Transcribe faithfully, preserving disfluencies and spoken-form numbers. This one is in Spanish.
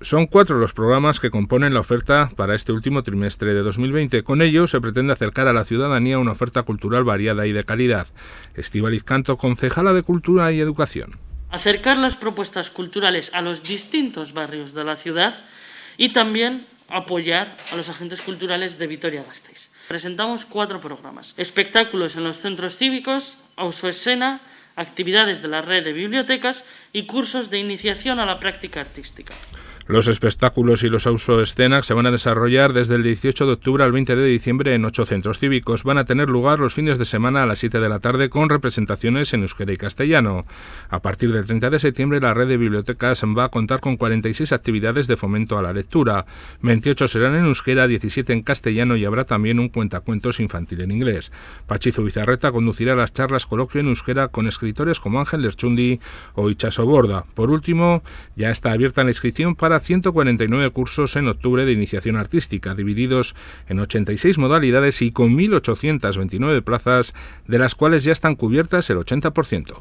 Son cuatro los programas que componen la oferta para este último trimestre de dos mil veinte. Con ello se pretende acercar a la ciudadanía una oferta cultural variada y de calidad. Estíbaliz Canto, concejala de Cultura y Educación. Acercar las propuestas culturales a los distintos barrios de la ciudad y también apoyar a los agentes culturales de Vitoria-Gasteiz. Presentamos cuatro programas: espectáculos en los centros cívicos, ausoescena, actividades de la red de bibliotecas y cursos de iniciación a la práctica artística. Los espectáculos y los ausoescenas se van a desarrollar desde el dieciocho de octubre al veinte de diciembre en ocho centros cívicos. Van a tener lugar los fines de semana a las siete de la tarde con representaciones en euskera y castellano. A partir del treinta de septiembre la red de bibliotecas va a contar con cuarenta y seis actividades de fomento a la lectura. veintiocho serán en euskera, diecisiete en castellano y habrá también un cuentacuentos infantil en inglés. Pachi Zubizarreta conducirá las charlas coloquio en euskera con escritores como Ángel Lerchundi o Itxaso Borda. Por último, ya está abierta la inscripción para ciento cuarenta y nueve cursos en octubre de iniciación artística, divididos en ochenta y seis modalidades y con mil ochocientas veintinueve plazas, de las cuales ya están cubiertas el ochenta por ciento.